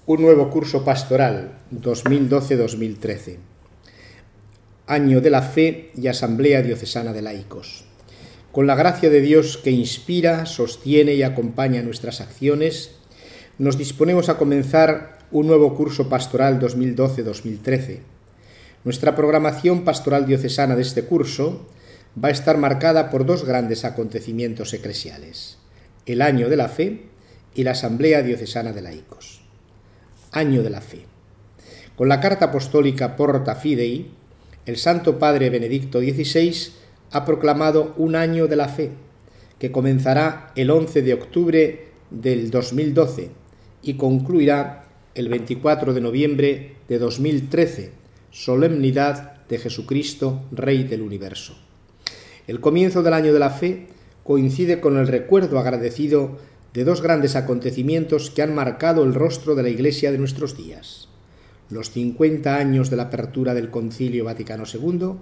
Un nuevo curso pastoral 2012-2013. Año de la Fe y Asamblea Diocesana de Laicos. Con la gracia de Dios que inspira, sostiene y acompaña nuestras acciones, nos disponemos a comenzar un nuevo curso pastoral 2012-2013. Nuestra programación pastoral diocesana de este curso va a estar marcada por dos grandes acontecimientos eclesiales: el Año de la Fe y la Asamblea Diocesana de Laicos. Año de la Fe. Con la carta apostólica Porta Fidei, el Santo Padre Benedicto XVI ha proclamado un Año de la Fe, que comenzará el 11 de octubre del 2012 y concluirá el 24 de noviembre de 2013, solemnidad de Jesucristo, Rey del Universo. El comienzo del Año de la Fe coincide con el recuerdo agradecido de dos grandes acontecimientos que han marcado el rostro de la Iglesia de nuestros días: los 50 años de la apertura del Concilio Vaticano II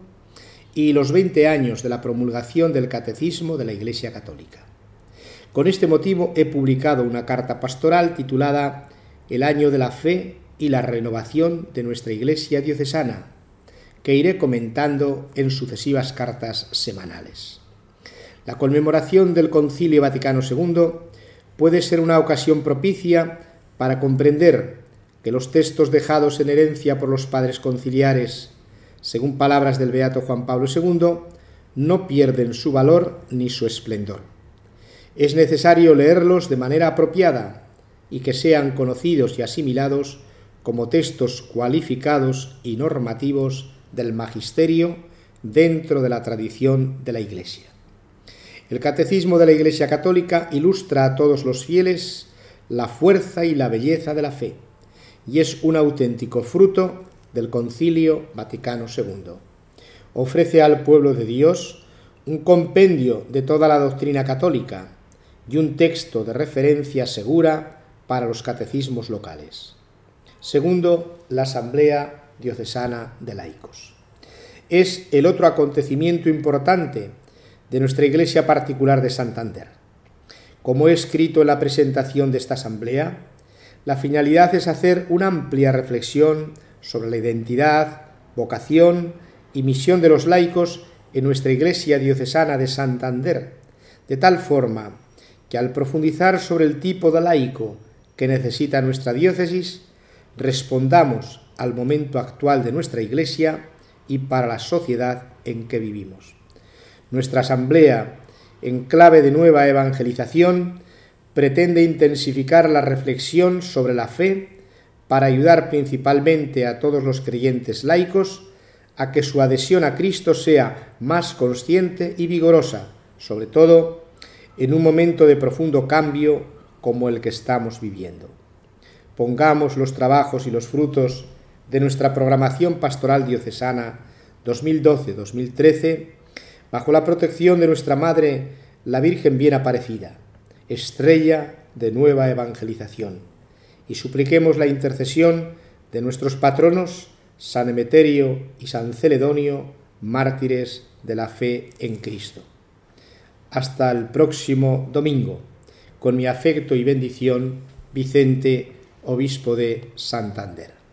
y los 20 años de la promulgación del Catecismo de la Iglesia Católica. Con este motivo he publicado una carta pastoral titulada El Año de la Fe y la renovación de nuestra Iglesia diocesana, que iré comentando en sucesivas cartas semanales. La conmemoración del Concilio Vaticano II puede ser una ocasión propicia para comprender que los textos dejados en herencia por los padres conciliares, según palabras del beato Juan Pablo II, no pierden su valor ni su esplendor. Es necesario leerlos de manera apropiada y que sean conocidos y asimilados como textos cualificados y normativos del magisterio dentro de la tradición de la Iglesia. El Catecismo de la Iglesia Católica ilustra a todos los fieles la fuerza y la belleza de la fe, y es un auténtico fruto del Concilio Vaticano II. Ofrece al pueblo de Dios un compendio de toda la doctrina católica y un texto de referencia segura para los catecismos locales. Segundo, la Asamblea Diocesana de Laicos. Es el otro acontecimiento importante de nuestra Iglesia particular de Santander. Como he escrito en la presentación de esta asamblea, la finalidad es hacer una amplia reflexión sobre la identidad, vocación y misión de los laicos en nuestra Iglesia diocesana de Santander, de tal forma que al profundizar sobre el tipo de laico que necesita nuestra diócesis, respondamos al momento actual de nuestra Iglesia y para la sociedad en que vivimos. Nuestra asamblea, en clave de nueva evangelización, pretende intensificar la reflexión sobre la fe para ayudar principalmente a todos los creyentes laicos a que su adhesión a Cristo sea más consciente y vigorosa, sobre todo en un momento de profundo cambio como el que estamos viviendo. Pongamos los trabajos y los frutos de nuestra programación pastoral diocesana 2012-2013 bajo la protección de nuestra Madre, la Virgen Bien Aparecida, estrella de nueva evangelización, y supliquemos la intercesión de nuestros patronos San Emeterio y San Celedonio, mártires de la fe en Cristo. Hasta el próximo domingo. Con mi afecto y bendición, Vicente, obispo de Santander.